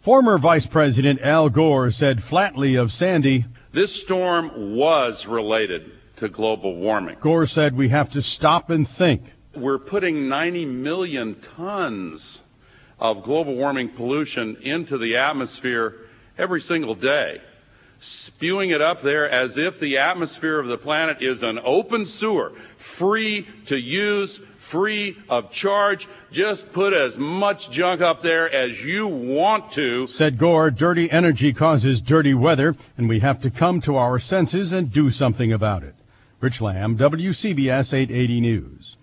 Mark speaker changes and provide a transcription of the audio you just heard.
Speaker 1: Former Vice President Al Gore said flatly of Sandy,
Speaker 2: "This storm was related to global warming."
Speaker 1: Gore said we have to stop and think.
Speaker 2: We're putting 90 million tons of global warming pollution into the atmosphere every single day, spewing it up there as if the atmosphere of the planet is an open sewer, free to use, free of charge. Just put as much junk up there as you want to.
Speaker 1: Said Gore, dirty energy causes dirty weather, and we have to come to our senses and do something about it. Rich Lamb, WCBS 880 News.